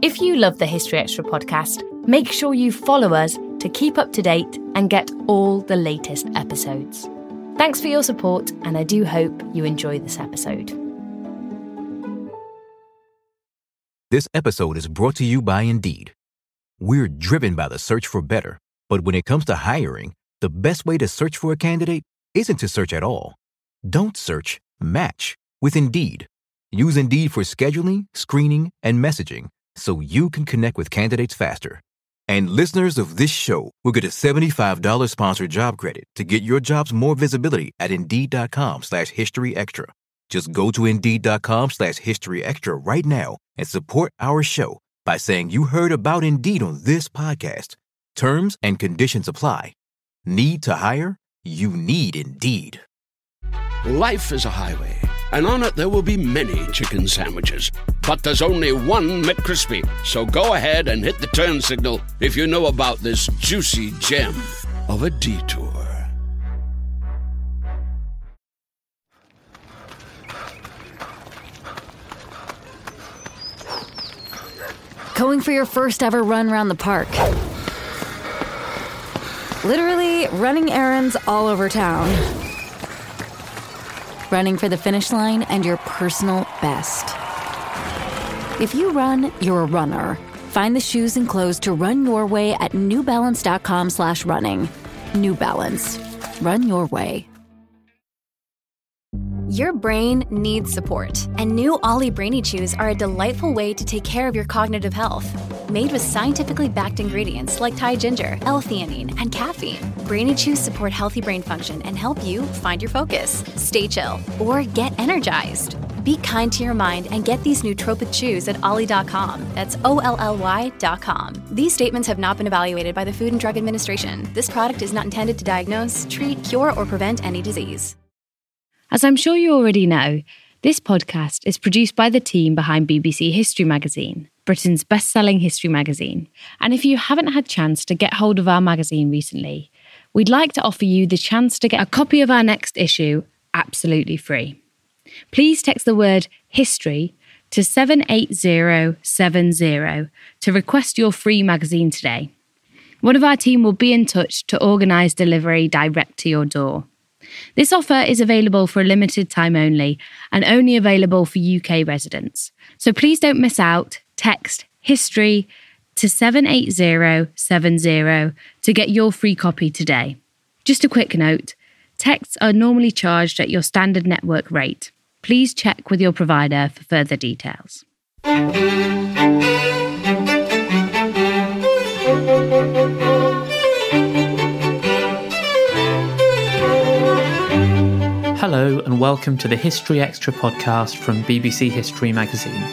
If you love the History Extra podcast, make sure you follow us to keep up to date and get all the latest episodes. Thanks for your support, and I do hope you enjoy this episode. This episode is brought to you by Indeed. We're driven by the search for better, but when it comes to hiring, the best way to search for a candidate isn't to search at all. Don't search, match with Indeed. Use Indeed for scheduling, screening, and messaging so you can connect with candidates faster. And listeners of this show will get a $75 sponsored job credit to get your jobs more visibility at Indeed.com/HistoryExtra. Just go to Indeed.com/HistoryExtra right now and support our show by saying you heard about Indeed on this podcast. Terms and conditions apply. Need to hire? You need Indeed. Life is a highway, and on it there will be many chicken sandwiches. But there's only one McCrispy. So go ahead and hit the turn signal if you know about this juicy gem of a detour. Going for your first ever run around the park. Literally running errands all over town. Running for the finish line and your personal best. If you run, you're a runner. Find the shoes and clothes to run your way at newbalance.com/running. New Balance. Run your way. Your brain needs support, and new Ollie Brainy Chews are a delightful way to take care of your cognitive health. Made with scientifically backed ingredients like Thai ginger, L-theanine, and caffeine, Brainy Chews support healthy brain function and help you find your focus, stay chill, or get energized. Be kind to your mind and get these nootropic chews at ollie.com. That's OLLY.com. These statements have not been evaluated by the Food and Drug Administration. This product is not intended to diagnose, treat, cure, or prevent any disease. As I'm sure you already know, this podcast is produced by the team behind BBC History Magazine, Britain's best-selling history magazine. And if you haven't had a chance to get hold of our magazine recently, we'd like to offer you the chance to get a copy of our next issue absolutely free. Please text the word history to 78070 to request your free magazine today. One of our team will be in touch to organise delivery direct to your door. This offer is available for a limited time only and only available for UK residents. So please don't miss out. Text history to 78070 to get your free copy today. Just a quick note, texts are normally charged at your standard network rate. Please check with your provider for further details. Hello and welcome to the History Extra podcast from BBC History Magazine.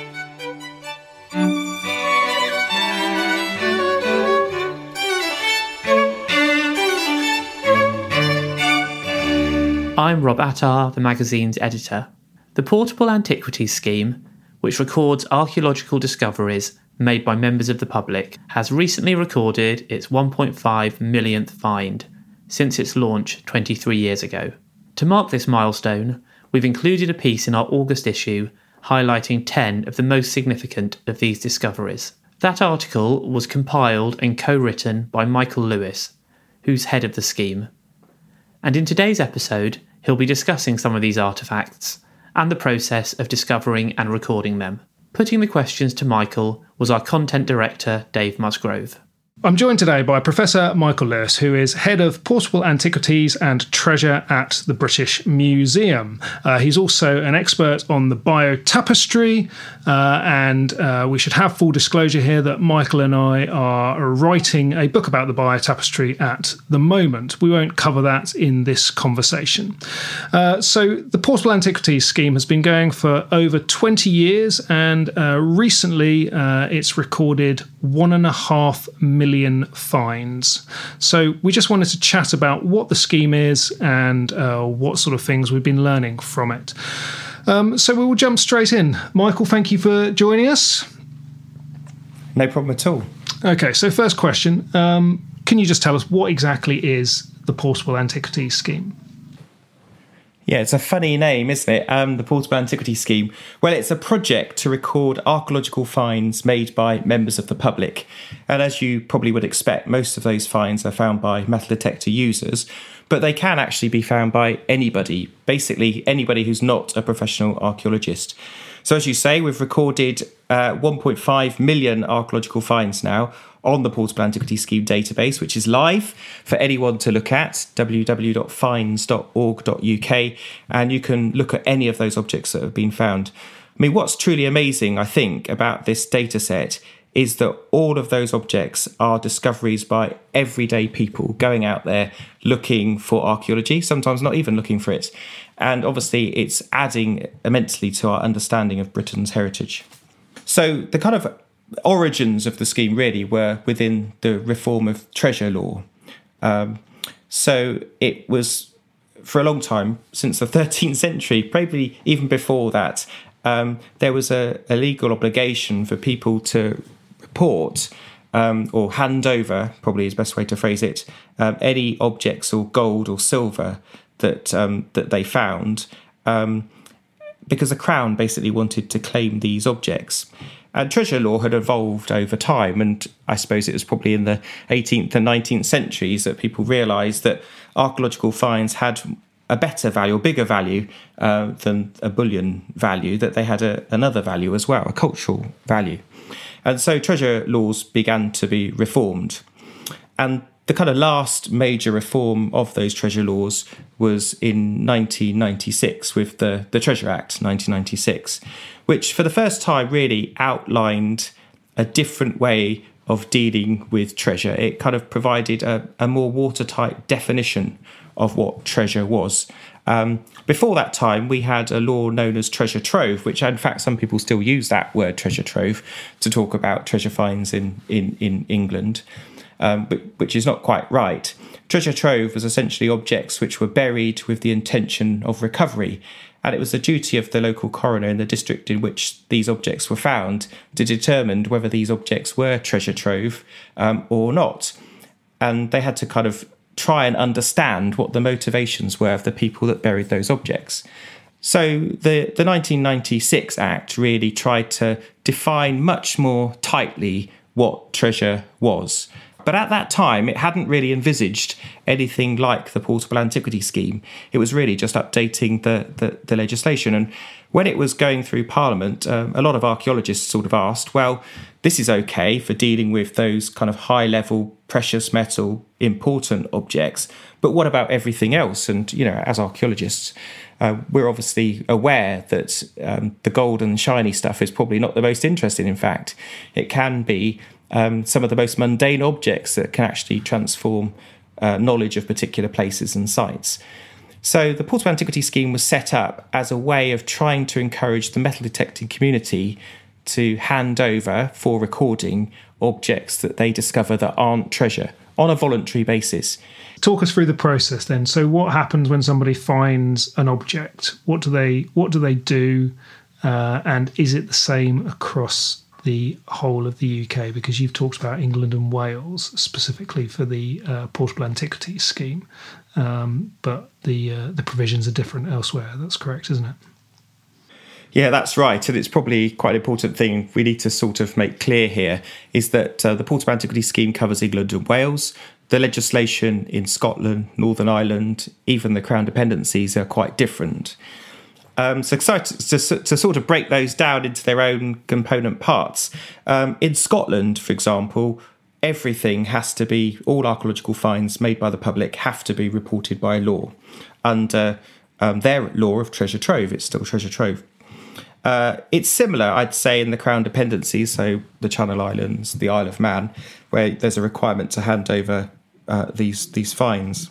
I'm Rob Attar, the magazine's editor. The Portable Antiquities Scheme, which records archaeological discoveries made by members of the public, has recently recorded its 1.5 millionth find since its launch 23 years ago. To mark this milestone, we've included a piece in our August issue highlighting 10 of the most significant of these discoveries. That article was compiled and co-written by Michael Lewis, who's head of the scheme. And in today's episode, he'll be discussing some of these artefacts and the process of discovering and recording them. Putting the questions to Michael was our content director, Dave Musgrove. I'm joined today by Professor Michael Lewis, who is Head of Portable Antiquities and Treasure at the British Museum. He's also an expert on the biotapestry, and we should have full disclosure here that Michael and I are writing a book about the biotapestry at the moment. We won't cover that in this conversation. So the Portable Antiquities Scheme has been going for over 20 years, and recently it's recorded 1.5 million finds. So we just wanted to chat about what the scheme is and what sort of things we've been learning from it. So we will jump straight in. Michael, thank you for joining us. No problem at all. Okay, so first question. Can you just tell us what exactly is the Portable Antiquities Scheme? Yeah, it's a funny name, isn't it? The Portable Antiquity Scheme. Well, it's a project to record archaeological finds made by members of the public. And as you probably would expect, most of those finds are found by metal detector users, but they can actually be found by anybody, basically anybody who's not a professional archaeologist. So as you say, we've recorded 1.5 million archaeological finds now on the Portable Antiquity Scheme database, which is live for anyone to look at, www.finds.org.uk, and you can look at any of those objects that have been found. I mean, what's truly amazing, I think, about this data set is that all of those objects are discoveries by everyday people going out there looking for archaeology, sometimes not even looking for it. And obviously, it's adding immensely to our understanding of Britain's heritage. So the kind of origins of the scheme really were within the reform of treasure law. So it was, for a long time, since the 13th century, probably even before that, there was a legal obligation for people to report or hand over, probably is the best way to phrase it, any objects or gold or silver that they found, because the Crown basically wanted to claim these objects. And treasure law had evolved over time, and I suppose it was probably in the 18th and 19th centuries that people realised that archaeological finds had a better value, or bigger value than a bullion value, that they had another value as well, a cultural value. And so treasure laws began to be reformed. And the kind of last major reform of those treasure laws was in 1996 with the Treasure Act 1996, which for the first time really outlined a different way of dealing with treasure. It kind of provided a more watertight definition of what treasure was. Before that time, we had a law known as treasure trove, which in fact some people still use that word treasure trove to talk about treasure finds in England. But which is not quite right. Treasure trove was essentially objects which were buried with the intention of recovery, and it was the duty of the local coroner in the district in which these objects were found to determine whether these objects were treasure trove or not. And they had to kind of try and understand what the motivations were of the people that buried those objects. So the 1996 Act really tried to define much more tightly what treasure was. But at that time, it hadn't really envisaged anything like the Portable Antiquity Scheme. It was really just updating the legislation. And when it was going through Parliament, a lot of archaeologists sort of asked, well, this is okay for dealing with those kind of high-level precious metal important objects, but what about everything else? And, you know, as archaeologists, we're obviously aware that the gold and shiny stuff is probably not the most interesting. In fact, it can be some of the most mundane objects that can actually transform knowledge of particular places and sites. So the Portable Antiquity Scheme was set up as a way of trying to encourage the metal detecting community to hand over for recording objects that they discover that aren't treasure on a voluntary basis. Talk us through the process then. So what happens when somebody finds an object? What do they do? And is it the same across the whole of the UK? Because you've talked about England and Wales specifically for the Portable Antiquities Scheme, but the provisions are different elsewhere. That's correct, isn't it? Yeah, that's right. And it's probably quite an important thing we need to sort of make clear here is that the Portable Antiquity Scheme covers England and Wales. The legislation in Scotland, Northern Ireland, even the Crown dependencies are quite different. So to sort of break those down into their own component parts. In Scotland, for example, everything has to be, all archaeological finds made by the public have to be reported by law under their law of treasure trove. It's still treasure trove. It's similar, I'd say, in the Crown dependencies, so the Channel Islands, the Isle of Man, where there's a requirement to hand over these finds.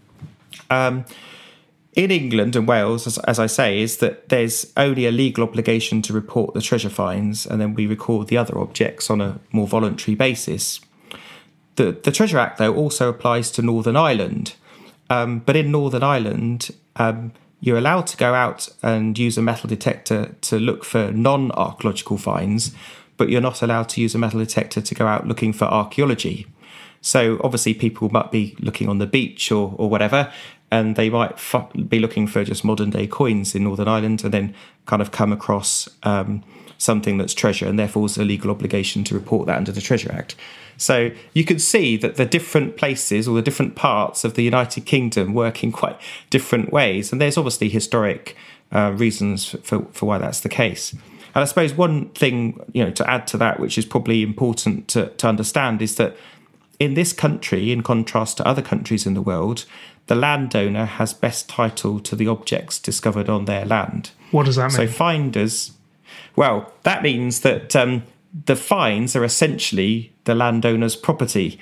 In England and Wales, as I say, is that there's only a legal obligation to report the treasure finds, and then we record the other objects on a more voluntary basis. The Treasure Act, though, also applies to Northern Ireland. But in Northern Ireland, you're allowed to go out and use a metal detector to look for non-archaeological finds, but you're not allowed to use a metal detector to go out looking for archaeology. So obviously people might be looking on the beach or whatever, and they might be looking for just modern day coins in Northern Ireland, and then kind of come across something that's treasure, and therefore there's a legal obligation to report that under the Treasure Act. So you can see that the different places or the different parts of the United Kingdom work in quite different ways, and there's obviously historic reasons for why that's the case. And I suppose one thing, to add to that, which is probably important to understand, is that in this country, in contrast to other countries in the world, the landowner has best title to the objects discovered on their land. What does that mean? So finders, well, that means that the finds are essentially the landowner's property.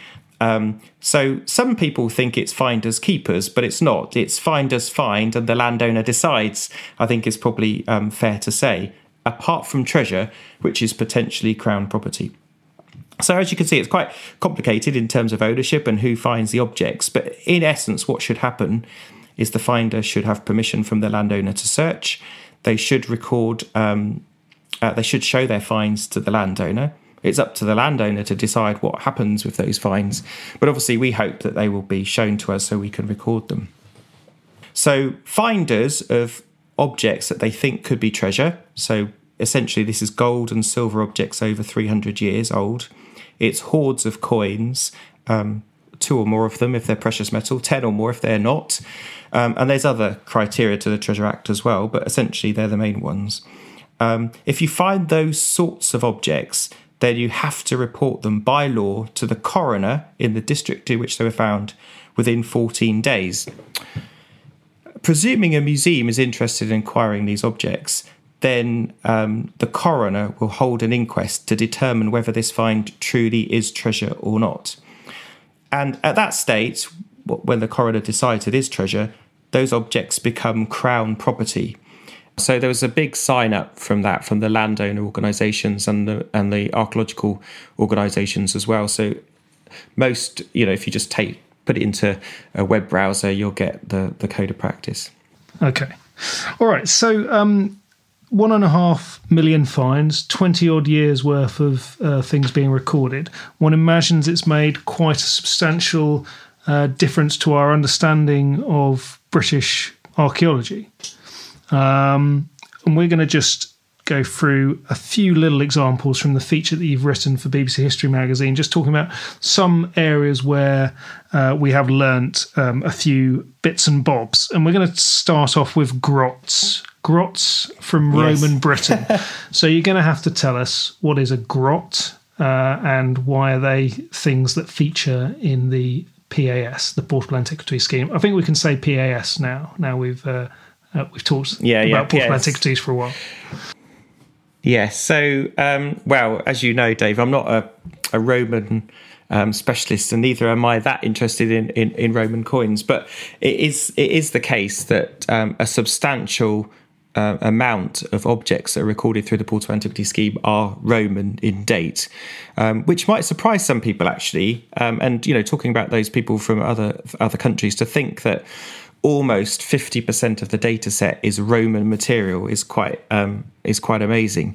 So some people think it's finders keepers, but it's not. It's finders find and the landowner decides, I think is probably fair to say, apart from treasure, which is potentially Crown property. So as you can see, it's quite complicated in terms of ownership and who finds the objects. But in essence, what should happen is the finder should have permission from the landowner to search. They should record, they should show their finds to the landowner. It's up to the landowner to decide what happens with those finds. But obviously, we hope that they will be shown to us so we can record them. So finders of objects that they think could be treasure. So essentially, this is gold and silver objects over 300 years old. It's hoards of coins, 2 or more of them if they're precious metal, 10 or more if they're not. And there's other criteria to the Treasure Act as well, but essentially they're the main ones. If you find those sorts of objects, then you have to report them by law to the coroner in the district in which they were found within 14 days. Presuming a museum is interested in acquiring these objects, then the coroner will hold an inquest to determine whether this find truly is treasure or not. And at that stage, when the coroner decides it is treasure, those objects become Crown property. So there was a big sign up from that, from the landowner organisations and the archaeological organisations as well. So most, if you just put it into a web browser, you'll get the code of practice. Okay. All right. So 1.5 million finds, 20 odd years worth of things being recorded. One imagines it's made quite a substantial difference to our understanding of British archaeology. And we're going to just go through a few little examples from the feature that you've written for BBC History Magazine, just talking about some areas where we have learnt a few bits and bobs. And we're going to start off with grots. Grots from Roman Britain. So you're going to have to tell us what is a grot and why are they things that feature in the PAS, the Portable Antiquities Scheme. I think we can say PAS now. Now we've talked about Portable Antiquities for a while. Yes. So, well, as you know, Dave, I'm not a Roman specialist, and neither am I that interested in Roman coins. But it is the case that a substantial amount of objects that are recorded through the Portable Antiquities Scheme are Roman in date, which might surprise some people actually. And talking about those people from other countries, to think that almost 50% of the data set is Roman material is quite amazing.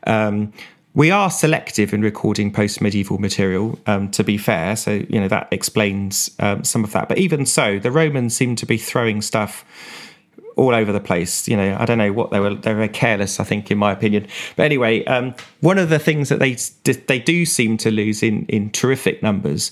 We are selective in recording post-medieval material, to be fair, so that explains some of that. But even so, the Romans seem to be throwing stuff all over the place. I don't know what they were very careless, I think, in my opinion. But anyway, one of the things that they do seem to lose in terrific numbers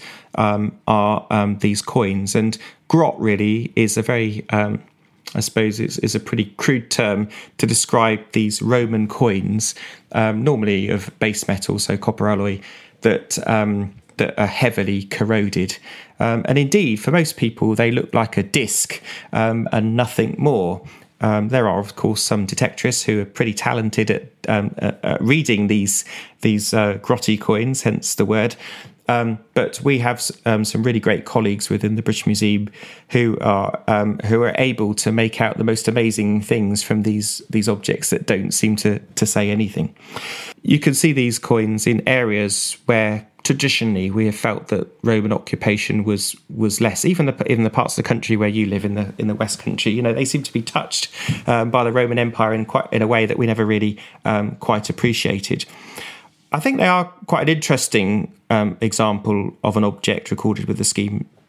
are these coins. And grot really is a very, I suppose, is a pretty crude term to describe these Roman coins, normally of base metal, so copper alloy, that are heavily corroded. And indeed, for most people, they look like a disc and nothing more. There are, of course, some detectorists who are pretty talented at reading these grotty coins, hence the word. But we have some really great colleagues within the British Museum who are able to make out the most amazing things from these objects that don't seem to say anything. You can see these coins in areas where traditionally we have felt that Roman occupation was less. Even the parts of the country where you live in the West Country, they seem to be touched by the Roman Empire in a way that we never really quite appreciated. I think they are quite an interesting example of an object recorded with the scheme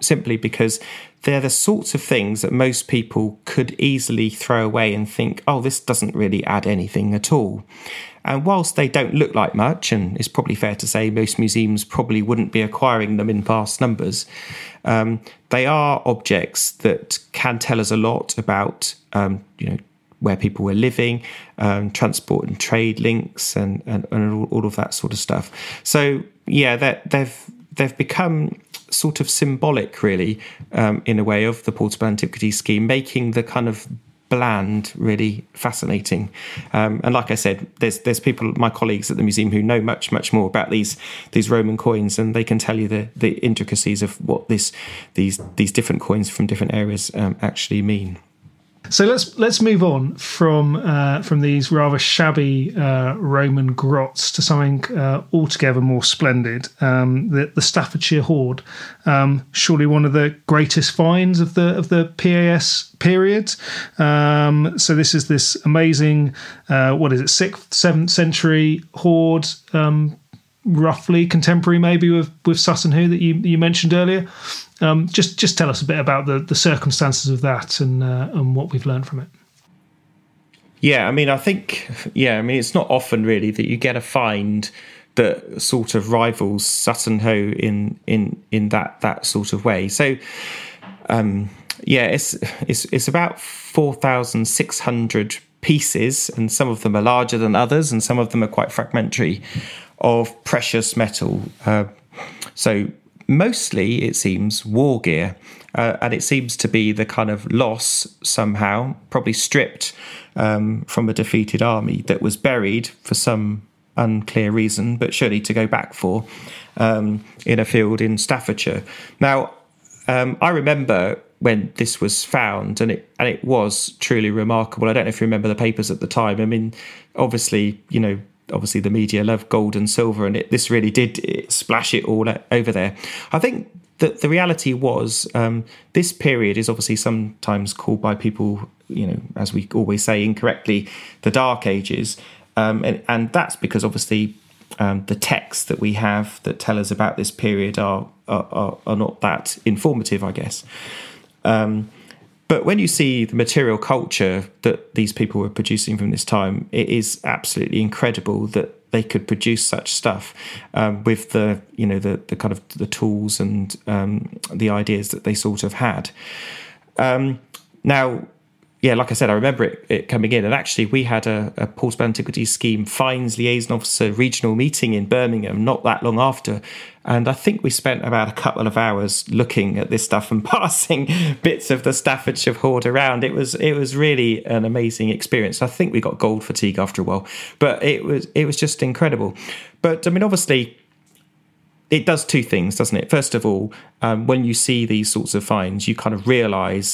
simply because they're the sorts of things that most people could easily throw away and think, oh, this doesn't really add anything at all. And whilst they don't look like much, and it's probably fair to say most museums probably wouldn't be acquiring them in vast numbers, they are objects that can tell us a lot about, where people were living, transport and trade links, and all of that sort of stuff. So yeah, they've become sort of symbolic, really, in a way, of the Portable Antiquities Scheme, making the kind of bland really fascinating. And like I said, there's people, my colleagues at the museum, who know much more about these Roman coins, and they can tell you the intricacies of what these different coins from different areas actually mean. So let's move on from these rather shabby Roman grots to something altogether more splendid. The Staffordshire Hoard, surely one of the greatest finds of the PAS period. So this is this amazing, 6th, 7th century hoard, roughly contemporary maybe with Sutton Hoo that you mentioned earlier. Just tell us a bit about the circumstances of that and what we've learned from it. Yeah, I think it's not often really that you get a find that sort of rivals Sutton Hoo in that sort of way. So, it's about 4,600 pieces, and some of them are larger than others, and some of them are quite fragmentary, of precious metal. So mostly, it seems, war gear. And it seems to be the kind of loss somehow, probably stripped from a defeated army that was buried for some unclear reason, but surely to go back for, in a field in Staffordshire. Now, I remember when this was found, and it was truly remarkable. I don't know if you remember the papers at the time. Obviously the media love gold and silver, and this really did splash it all over there. I think that the reality was this period is obviously sometimes called by people, as we always say incorrectly, the Dark Ages, and that's because obviously the texts that we have that tell us about this period are not that informative, I guess. But when you see the material culture that these people were producing from this time, it is absolutely incredible that they could produce such stuff with the kind of the tools and the ideas that they sort of had. Now, yeah, like I said, I remember it coming in, and actually we had a Portable Antiquities Scheme Finds Liaison Officer regional meeting in Birmingham not that long after, and I think we spent about a couple of hours looking at this stuff and passing bits of the Staffordshire Hoard around. It was really an amazing experience. I think we got gold fatigue after a while, but it was just incredible. But obviously, it does two things, doesn't it? First of all, when you see these sorts of finds, you kind of realise.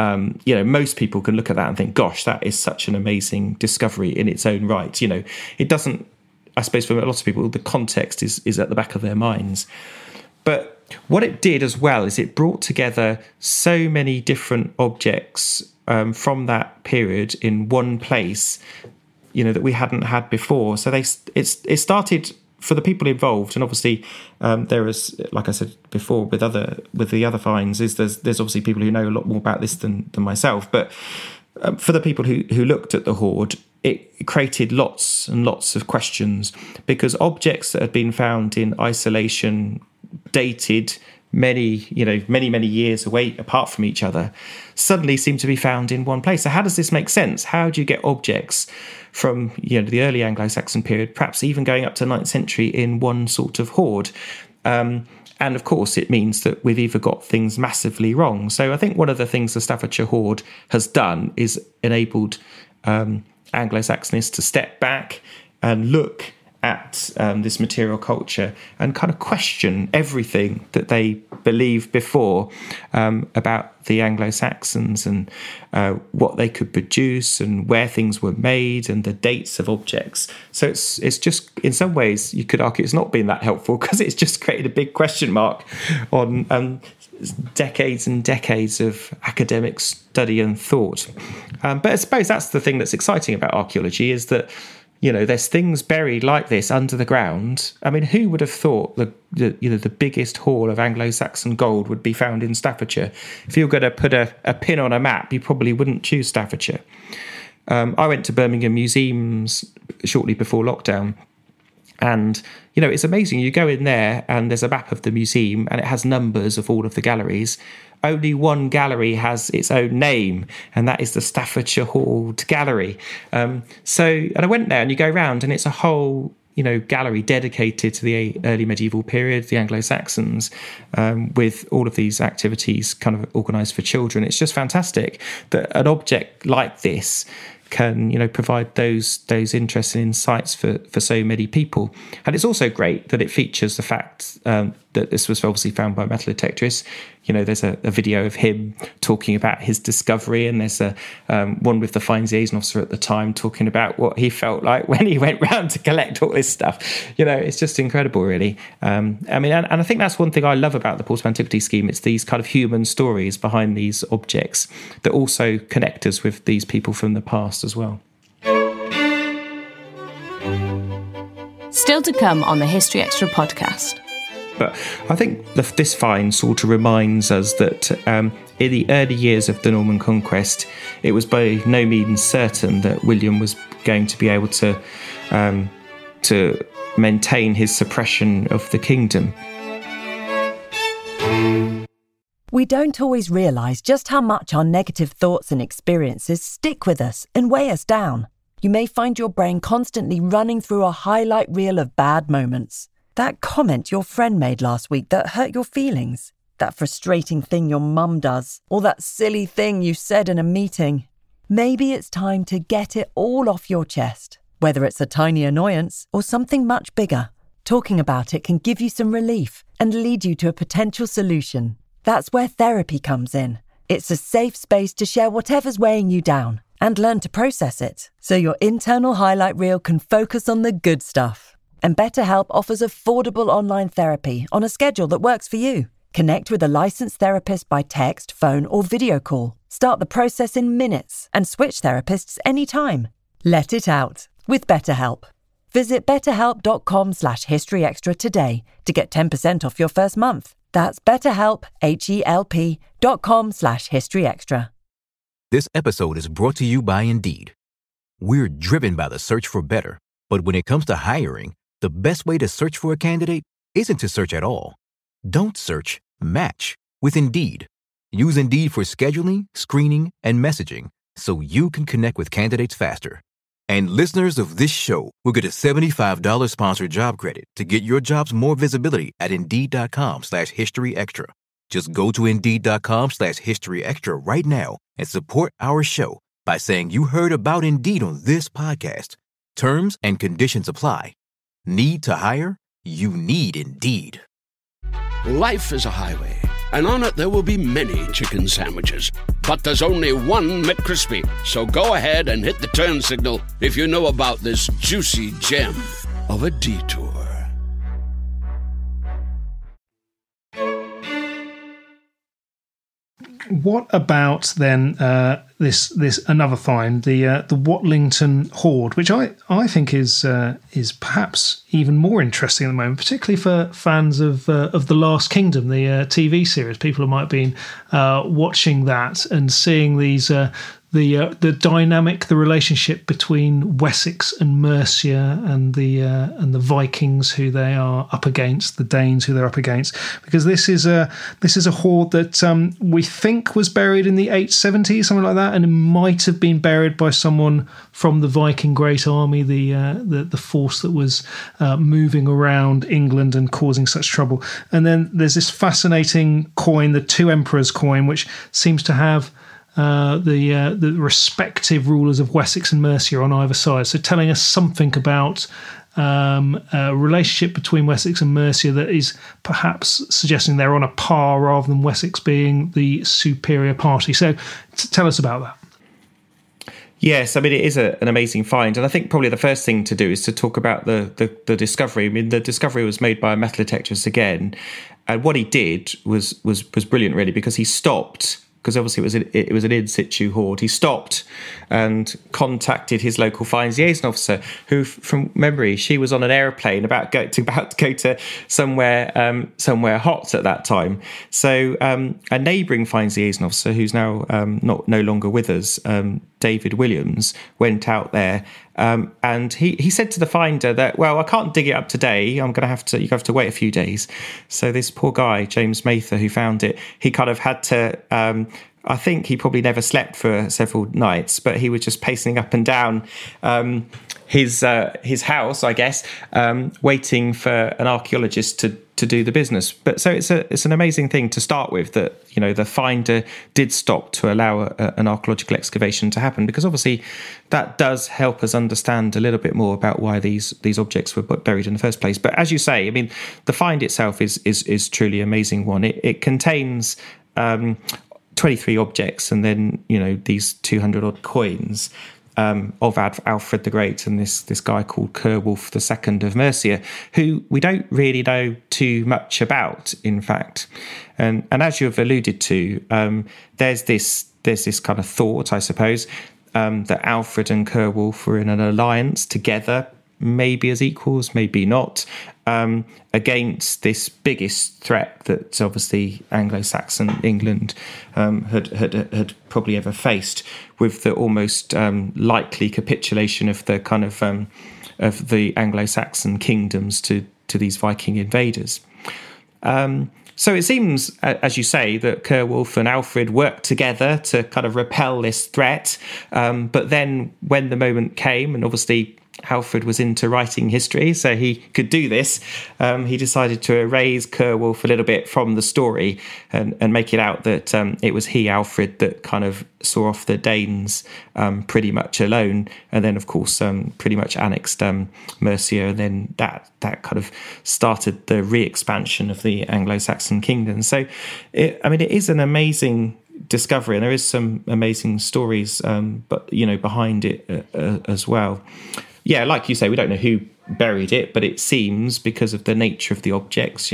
Most people can look at that and think, gosh, that is such an amazing discovery in its own right. It doesn't, I suppose for a lot of people, the context is at the back of their minds. But what it did as well is it brought together so many different objects from that period in one place, that we hadn't had before. So it started for the people involved, and obviously there is, like I said before, with the other finds, there's obviously people who know a lot more about this than myself. But for the people who looked at the hoard, it created lots and lots of questions, because objects that had been found in isolation, dated many years away apart from each other, suddenly seem to be found in one place. So how does this make sense? How do you get objects from the early Anglo-Saxon period, perhaps even going up to 9th century, in one sort of hoard? And of course, it means that we've either got things massively wrong. So I think one of the things the Staffordshire Hoard has done is enabled Anglo-Saxonists to step back and look at this material culture and kind of question everything that they believed before about the Anglo-Saxons and what they could produce and where things were made and the dates of objects. So it's just, in some ways, you could argue it's not been that helpful, because it's just created a big question mark on decades and decades of academic study and thought. But I suppose that's the thing that's exciting about archaeology, is that there's things buried like this under the ground. I mean, who would have thought the biggest haul of Anglo-Saxon gold would be found in Staffordshire? If you were going to put a pin on a map, you probably wouldn't choose Staffordshire. I went to Birmingham Museums shortly before lockdown, and it's amazing. You go in there and there's a map of the museum and it has numbers of all of the galleries. Only one gallery has its own name, and that is the Staffordshire Hall Gallery. And I went there, and you go around and it's a whole gallery dedicated to the early medieval period, the Anglo-Saxons, with all of these activities kind of organised for children. It's just fantastic that an object like this can provide those interesting insights for so many people. And it's also great that it features the fact that this was obviously found by a metal detectorist. There's a video of him talking about his discovery, and there's a one with the fines liaison officer at the time talking about what he felt like when he went round to collect all this stuff. It's just incredible, really. And I think that's one thing I love about the Portable Antiquities Scheme. It's these kind of human stories behind these objects that also connect us with these people from the past as well. Still to come on the History Extra podcast. But I think this find sort of reminds us that in the early years of the Norman conquest, it was by no means certain that William was going to be able to maintain his suppression of the kingdom. We don't always realise just how much our negative thoughts and experiences stick with us and weigh us down. You may find your brain constantly running through a highlight reel of bad moments. That comment your friend made last week that hurt your feelings. That frustrating thing your mum does. Or that silly thing you said in a meeting. Maybe it's time to get it all off your chest. Whether it's a tiny annoyance or something much bigger. Talking about it can give you some relief and lead you to a potential solution. That's where therapy comes in. It's a safe space to share whatever's weighing you down and learn to process it, so your internal highlight reel can focus on the good stuff. And BetterHelp offers affordable online therapy on a schedule that works for you. Connect with a licensed therapist by text, phone, or video call. Start the process in minutes and switch therapists anytime. Let it out with BetterHelp. Visit betterhelp.com/historyextra today to get 10% off your first month. That's BetterHelp, HELP.com/historyextra. This episode is brought to you by Indeed. We're driven by the search for better, but when it comes to hiring, the best way to search for a candidate isn't to search at all. Don't search, match with Indeed. Use Indeed for scheduling, screening, and messaging so you can connect with candidates faster. And listeners of this show will get a $75 sponsored job credit to get your jobs more visibility at Indeed.com/historyextra. Just go to Indeed.com/historyextra right now and support our show by saying you heard about Indeed on this podcast. Terms and conditions apply. Need to hire? You need Indeed. Life is a highway, and on it there will be many chicken sandwiches. But there's only one McCrispy. So go ahead and hit the turn signal if you know about this juicy gem of a detour. What about then this another find, the Watlington hoard, which I think is perhaps even more interesting at the moment, particularly for fans of The Last Kingdom, the TV series. People might have been watching that and seeing these the dynamic, the relationship between Wessex and Mercia and the Vikings who they are up against, the Danes who they're up against, because this is a hoard that we think was buried in the 870s, something like that, and it might have been buried by someone from the Viking Great Army, the force that was moving around England and causing such trouble. And then there's this fascinating coin, the Two Emperors coin, which seems to have the respective rulers of Wessex and Mercia on either side, so telling us something about a relationship between Wessex and Mercia that is perhaps suggesting they're on a par rather than Wessex being the superior party. So tell us about that. Yes, I mean, it is an amazing find. And I think probably the first thing to do is to talk about the discovery. I mean, the discovery was made by a metal detectorist again. And what he did was brilliant, really, because he stopped because obviously it was an in situ hoard, he stopped and contacted his local finds liaison officer, who, from memory, she was on an aeroplane about to go to somewhere hot at that time. So a neighbouring finds liaison officer, who's now no longer with us, David Williams, went out there, and he said to the finder that, well, I can't dig it up today. You have to wait a few days. So this poor guy, James Mather, who found it, he kind of had to. I think he probably never slept for several nights, but he was just pacing up and down his house, I guess, waiting for an archaeologist to do the business. But so it's an amazing thing to start with, that the finder did stop to allow an archaeological excavation to happen, because obviously that does help us understand a little bit more about why these objects were buried in the first place. But as you say, I mean, the find itself is truly an amazing one. It contains 23 objects, and then these 200 odd coins of Alfred the Great and this guy called Cerwulf II of Mercia, who we don't really know too much about, in fact. And as you've alluded to, there's this kind of thought, I suppose, that Alfred and Cerwulf were in an alliance together, maybe as equals, maybe not, against this biggest threat that obviously Anglo-Saxon England had probably ever faced, with the almost likely capitulation of the kind of the Anglo-Saxon kingdoms to these Viking invaders. So it seems, as you say, that Cerwulf and Alfred worked together to kind of repel this threat. But then when the moment came, and obviously Alfred was into writing history, so he could do this, he decided to erase Cerwulf a little bit from the story and make it out that it was he, Alfred, that kind of saw off the Danes pretty much alone, and then of course pretty much annexed Mercia, and then that kind of started the re-expansion of the Anglo-Saxon kingdom. So it is an amazing discovery, and there is some amazing stories but behind it as well. Yeah, like you say, we don't know who buried it, but it seems, because of the nature of the objects,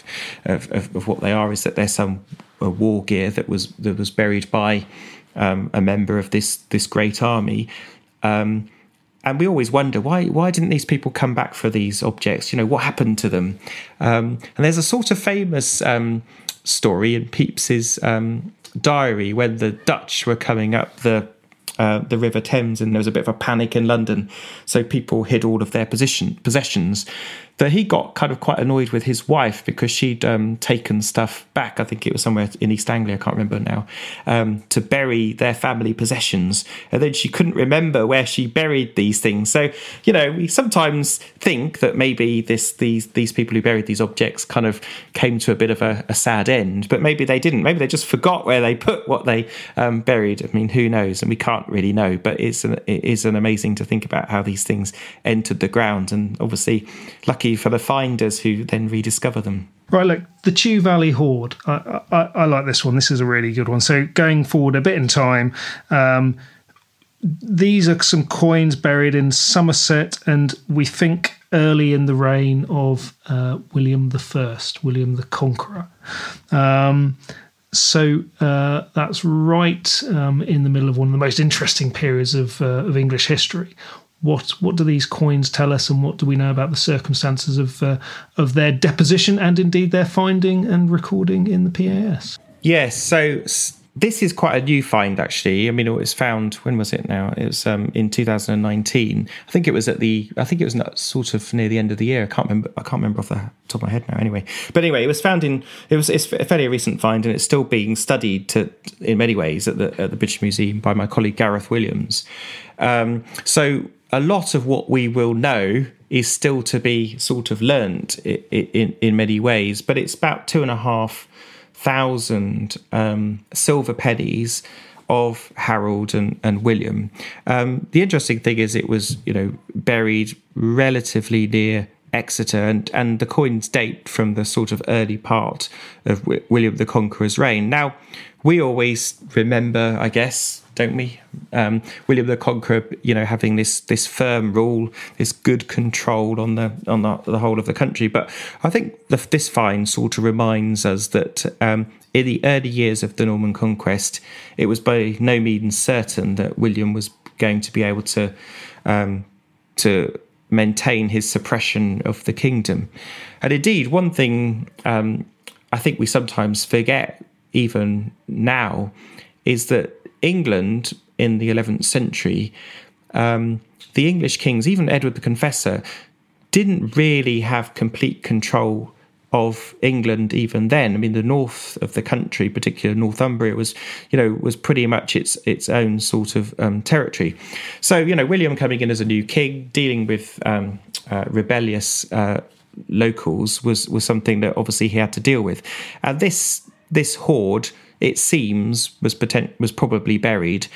of what they are, is that there's some war gear that was buried by a member of this great army. And we always wonder, why didn't these people come back for these objects? What happened to them? And there's a sort of famous story in Pepys's diary when the Dutch were coming up the River Thames, and there was a bit of a panic in London, so people hid all of their possessions. That he got kind of quite annoyed with his wife because she'd taken stuff back, I think it was somewhere in East Anglia, I can't remember now, to bury their family possessions, and then she couldn't remember where she buried these things. So we sometimes think that maybe these people who buried these objects kind of came to a bit of a sad end, but maybe they didn't. Maybe they just forgot where they put what they buried. I mean, who knows? And we can't really know, but it is an amazing to think about how these things entered the ground, and obviously lucky for the finders who then rediscover them. Right, look, the Chew Valley Hoard. I like this one. This is a really good one. So going forward a bit in time, these are some coins buried in Somerset, and we think early in the reign of William I, William the Conqueror. So that's right in the middle of one of the most interesting periods of English history. What do these coins tell us, and what do we know about the circumstances of their deposition and indeed their finding and recording in the PAS? Yes, so this is quite a new find, actually. I mean, it was found, when was it now? It was in 2019. I think it was sort of near the end of the year. I can't remember off the top of my head now. Anyway, it's a fairly recent find, and it's still being studied in many ways at the British Museum by my colleague Gareth Williams. So a lot of what we will know is still to be sort of learnt in many ways, but it's about 2,500 silver pennies of Harold and William. The interesting thing is it was buried relatively near Exeter, and the coins date from the sort of early part of William the Conqueror's reign. Now, we always remember, I guess, don't we? William the Conqueror, having this firm rule, this good control on the whole of the country. But I think this find sort of reminds us that in the early years of the Norman conquest, it was by no means certain that William was going to be able to maintain his suppression of the kingdom. And indeed, one thing I think we sometimes forget, even now, is that England in the 11th century, the English kings, even Edward the Confessor, didn't really have complete control of England even then. I mean, the north of the country, particularly Northumbria, was pretty much its own sort of territory. So, William coming in as a new king, dealing with rebellious locals was something that obviously he had to deal with. And this horde, it seems, was probably buried,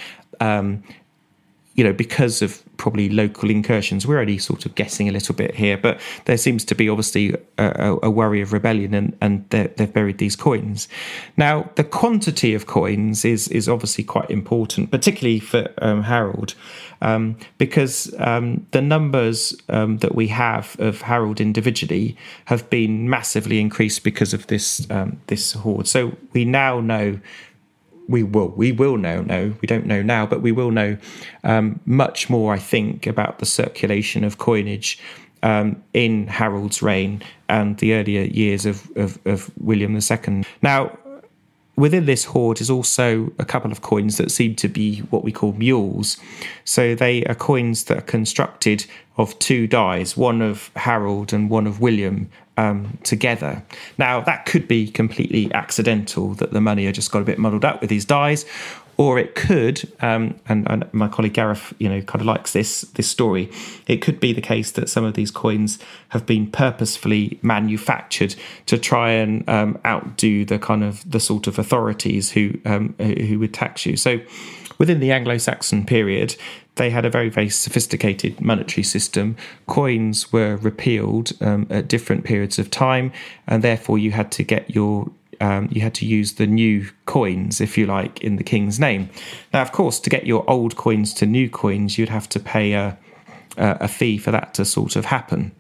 because of probably local incursions. We're only sort of guessing a little bit here, but there seems to be obviously a worry of rebellion, and they've buried these coins. Now, the quantity of coins is obviously quite important, particularly for Harold, because the numbers that we have of Harold individually have been massively increased because of this horde. So we now know. We will now know. We don't know now, but we will know much more, I think, about the circulation of coinage in Harold's reign and the earlier years of William II. Now, within this hoard is also a couple of coins that seem to be what we call mules. So they are coins that are constructed of two dies, one of Harold and one of William, together. Now, that could be completely accidental, that the money just got a bit muddled up with these dies, or it could, and my colleague Gareth, kind of likes this story. It could be the case that some of these coins have been purposefully manufactured to try and outdo the sort of authorities who would tax you. So, within the Anglo-Saxon period, they had a very, very sophisticated monetary system. Coins were repealed at different periods of time, and therefore you had to get you had to use the new coins, if you like, in the king's name. Now, of course, to get your old coins to new coins, you'd have to pay a fee for that to sort of happen.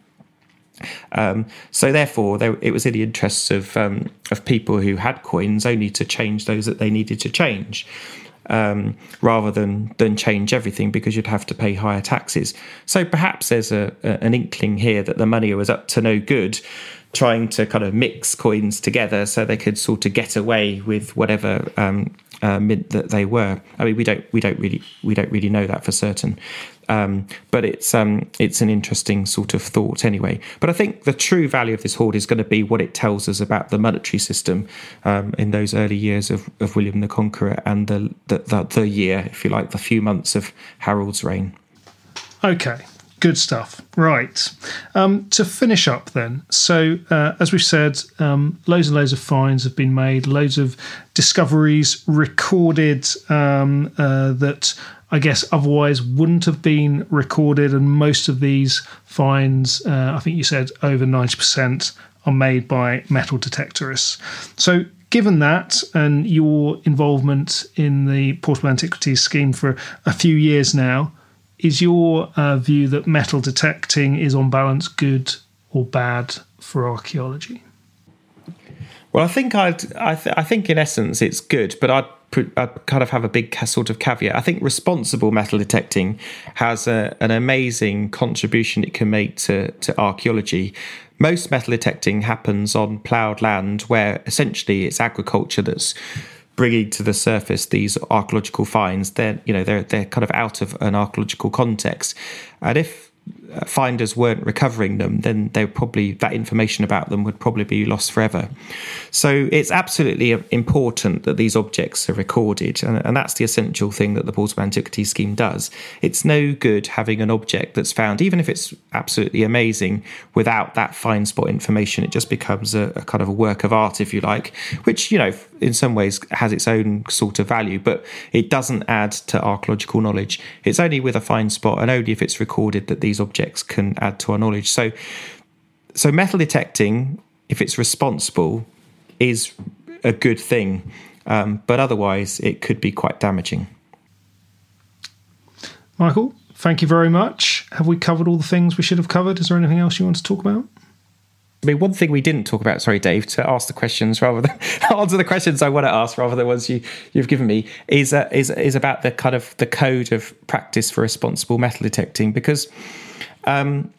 So therefore, it was in the interests of people who had coins only to change those that they needed to change. Rather than change everything, because you'd have to pay higher taxes. So perhaps there's an inkling here that the money was up to no good, trying to kind of mix coins together so they could sort of get away with whatever mint that they were. I mean, we don't really know that for certain. But it's an interesting sort of thought anyway. But I think the true value of this hoard is going to be what it tells us about the monetary system in those early years of William the Conqueror and the year, if you like, the few months of Harold's reign. Okay, good stuff. Right. To finish up then, so as we've said, loads and loads of finds have been made, loads of discoveries recorded that I guess otherwise wouldn't have been recorded, and most of these finds, I think you said over 90%, are made by metal detectorists. So given that and your involvement in the Portable Antiquities scheme for a few years now, is your view that metal detecting is on balance good or bad for archaeology? Well, I think in essence it's good, but I'd kind of have a big sort of caveat. I think responsible metal detecting has an amazing contribution it can make to archaeology. Most metal detecting happens on ploughed land, where essentially it's agriculture that's bringing to the surface these archaeological finds. They're kind of out of an archaeological context, and if finders weren't recovering them, then that information about them would probably be lost forever. So it's absolutely important that these objects are recorded, and that's the essential thing that the Portable Antiquities scheme does. It's no good having an object that's found, even if it's absolutely amazing, without that find spot information. It just becomes a kind of a work of art, if you like, which, in some ways has its own sort of value, but it doesn't add to archaeological knowledge. It's only with a find spot, and only if it's recorded, that these objects can add to our knowledge. So metal detecting, if it's responsible, is a good thing, but otherwise it could be quite damaging. Michael, thank you very much. Have we covered all the things we should have covered? Is there anything else you want to talk about? I mean, one thing we didn't talk about, sorry, Dave, to ask the questions rather than answer the questions I want to ask rather than the ones you've given me, is about the kind of the code of practice for responsible metal detecting. Because, in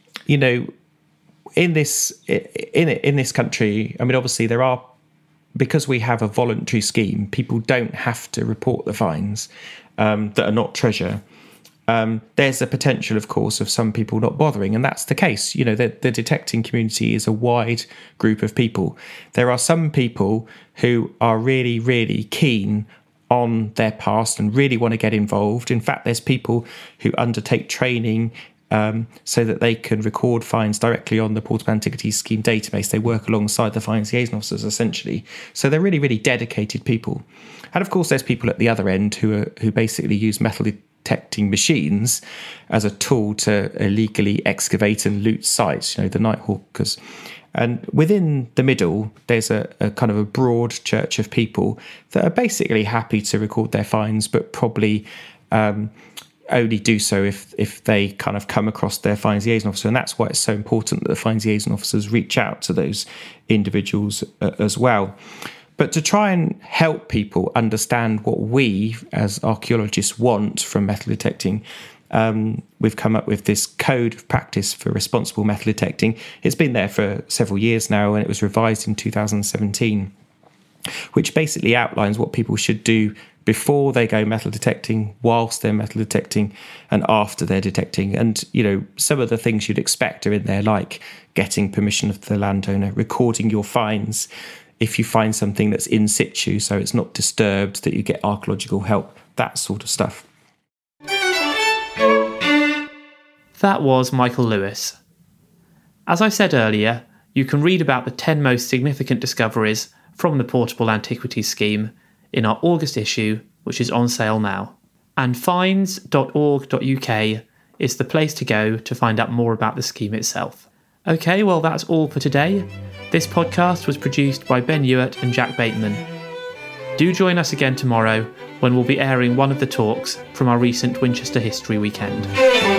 this country, I mean, obviously because we have a voluntary scheme, people don't have to report the fines that are not treasure. There's a potential, of course, of some people not bothering, and that's the case. The detecting community is a wide group of people. There are some people who are really, really keen on their past and really want to get involved. In fact, there's people who undertake training so that they can record fines directly on the Portable Antiquities Scheme database. They work alongside the fines liaison officers, essentially. So they're really, really dedicated people. And of course, there's people at the other end who basically use metal detecting machines as a tool to illegally excavate and loot sites, the Nighthawkers. And within the middle, there's a kind of a broad church of people that are basically happy to record their fines, but probably only do so if they kind of come across their fines liaison officer. And that's why it's so important that the fines liaison officers reach out to those individuals as well. But to try and help people understand what we as archaeologists want from metal detecting, we've come up with this code of practice for responsible metal detecting. It's been there for several years now, and it was revised in 2017, which basically outlines what people should do before they go metal detecting, whilst they're metal detecting, and after they're detecting. And, some of the things you'd expect are in there, like getting permission of the landowner, recording your fines. If you find something that's in situ, so it's not disturbed, that you get archaeological help, that sort of stuff. That was Michael Lewis. As I said earlier, you can read about the 10 most significant discoveries from the Portable Antiquities Scheme in our August issue, which is on sale now. And fines.org.uk is the place to go to find out more about the scheme itself. Okay, well, that's all for today. This podcast was produced by Ben Ewart and Jack Bateman. Do join us again tomorrow when we'll be airing one of the talks from our recent Winchester History Weekend.